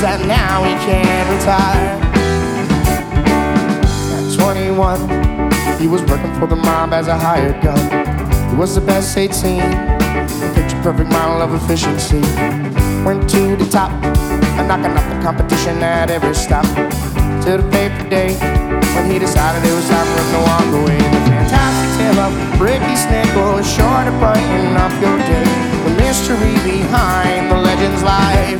that now he can't retire. At 21, he was working for the mob as a hired gun. He was the best 18, a picture-perfect model of efficiency. Went to the top, knocking off the competition at every stop. Till the paper day, when he decided it was time for him to walk away.